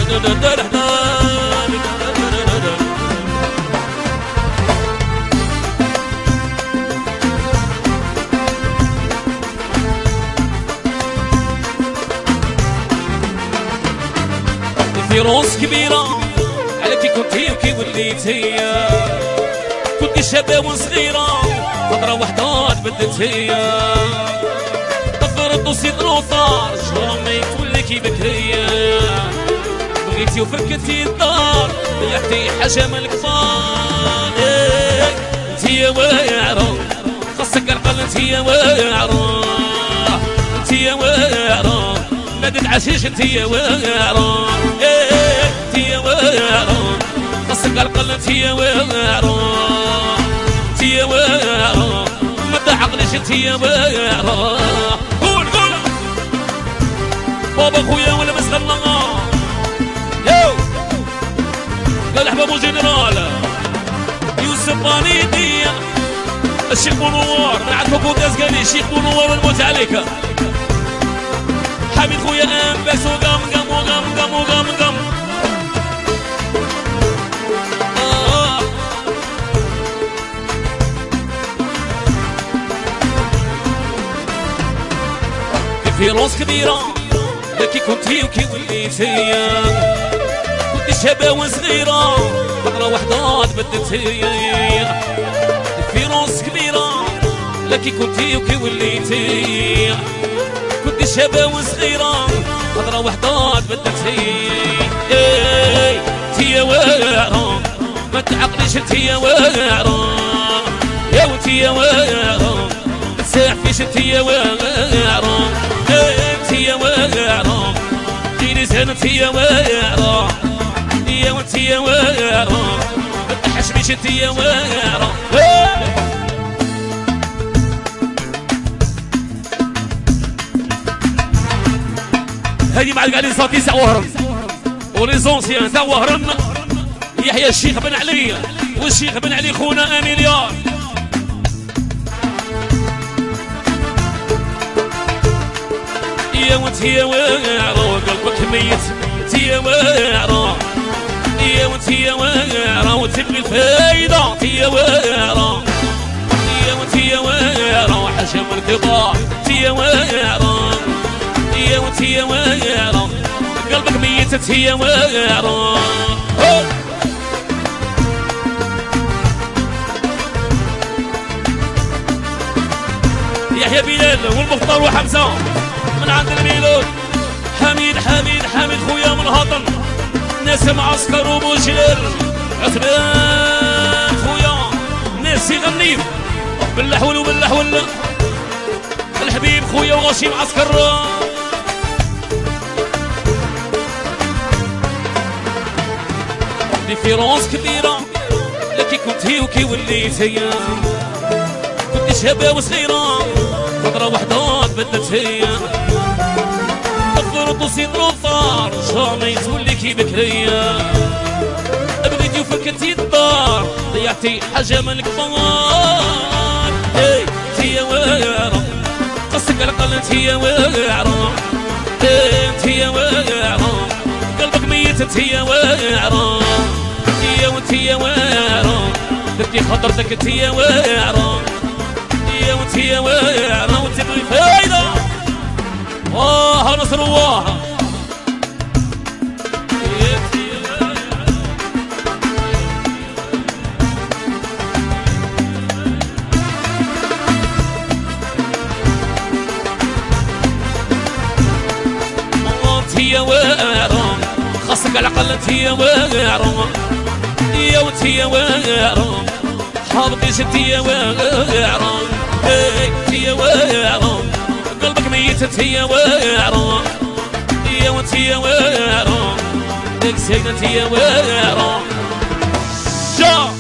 في روس كبيرة على كي كنتي وكي وليتي، كنتي شابة وصغيرة فترة وحدة تبدلت هي، طفرت وسيد الوطار جرامي تولي كي بكرية، بغيتي وفكتي الدار ضيعتي حاجة من الكبار. انتي يا واعرة خاصك القلب، انتي يا واعرة، انتي يا واعرة ما تتعشيش، انتي يا واعرة، انتي يا واعرة خاصك القلب، انتي يا واعرة، انتي يا واعرة ما تعقليش، انتي يا واعرة. قول قول بابا خويا ولا مسخرنا يو قال حبابو جنرال يوسف بانيدي الشيخ بونوار نعرفو بوداز قال لي الشيخ بونوار الموت عليك حبيب خويا انفاس وقام قام وقام قام وقام قام. في روس كبيرة لكي كنتي وكي وليتي، كنتي شابة وصغيرة فترة وحدة تبدلتي. في روس كبيرة لكي كنتي وكي وليتي، كنتي شابة وصغيرة فترة وحدة تبدلتي. انتي يا واعرة ما تعقليش، انتي يا واعرة، يا وانتي يا واعرة ما تساعفيش، انتي يا واعرة، انتي يا واعرة ديري زين، انتي يا واعرة، يا وانتي يا واعرة ما تحشميش، انتي يا واعرة. هذه مع القاعدين صافي تاع وهران وليزونسيان تاع وهران، يحيى الشيخ بن علي والشيخ بن علي خونا اميليار. يا وانت يا واعرة وقلبك ميت، انت يا واعرة، يا وانت يا واعرة وتبغي الفايدة، انت يا واعرة، يا وانت يا واعرة وحاجة من الكبار، انت يا واعرة، يا وانت يا واعرة قلبك ميت، انت يا واعرة. يحيى بلال والمختار وحمزة من عند الميلود، حميد حميد حميد خويا من الهطن، ناس معسكر وبوجلال، عثمان خويا ناس يغني باللحول وباللحول، الحبيب خويا وغاشي معسكر. ديفيرونس كبيرة لكي كنتي وكي وليتي، كنتي شابة وصغيرة فترة وحدة تبدلت هي، طفرت وسيد الوطار جامي تولي كي بكرية، بغيتي وفكتي الدار ضيعتي حاجة من الكبار. انتي يا واعرة قصك القلب، انتي يا واعرة، انتي يا واعرة قلبك ميت، انتي يا واعرة، يا وانتي يا واعرة درتي خطرتك، انتي يا واعرة، يا وانتي يا واعرة وتبغي فايدة. واه نصر واه انتي يا واعرة خاصك العقل، انتي يا واعرة، يا وانتي يا واعرة حاضرتيش، انتي يا واعرة، انتي يا واعرة قلبك ميت، انتي يا واعرة، يا وانتي يا واعرة ديك سيدة، انتي يا واعرة.